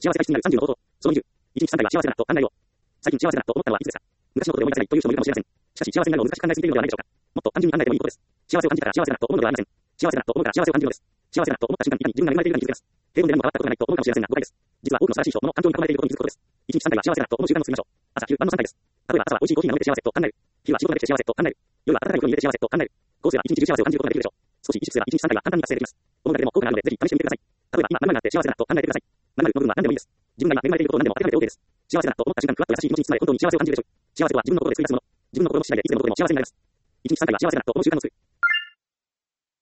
幸せが必須になる30の冒頭。その20。1日3回は幸せだなと考えよう。最近幸せだなと思ったのはいつですか？昔のことで思い出せないという人もいるかもしれません。しかし幸せになるのを難しく考えすぎているのではないでしょうか。もっと単純に考えてもいいことです。幸せを感じたから幸せだと思うのではありません。幸せだと思うから幸せを感じるのです。幸せだと思った瞬間に自分が恵まれているように気づけます。平凡で何も変わったことがないと思うかもしれませんが誤解です。実は多くの素晴らしい人、物、環境に囲まれていることに気づくことです。1日3回は幸せだと思う習慣を作りましょう。朝、昼、晩の3回です。例えば朝は美味しいコーヒーが飲めて幸せと考える。昼は仕事ができて幸せと考える。夜は温かいお風呂に入れて幸せと考える。こうすれば一日中幸せを感じることができるでしょう。少し意識すれば1日3回は簡単に達成できます。このだけでも効果があるのでぜひ試してみてください。例えば今何々があって幸せだと考えてください。何々の部分は何でもいいです。自分が今恵まれていることを何でも当てはめて OK です。幸せだと思った瞬間、ふわっと優しい気持ちに包まれ本当に幸せを感じるでしょう。幸せとは自分の心で作り出すもの。自分の心次第でいつでもどこでも幸せになります。1日3回は幸せだと思う習慣を作る。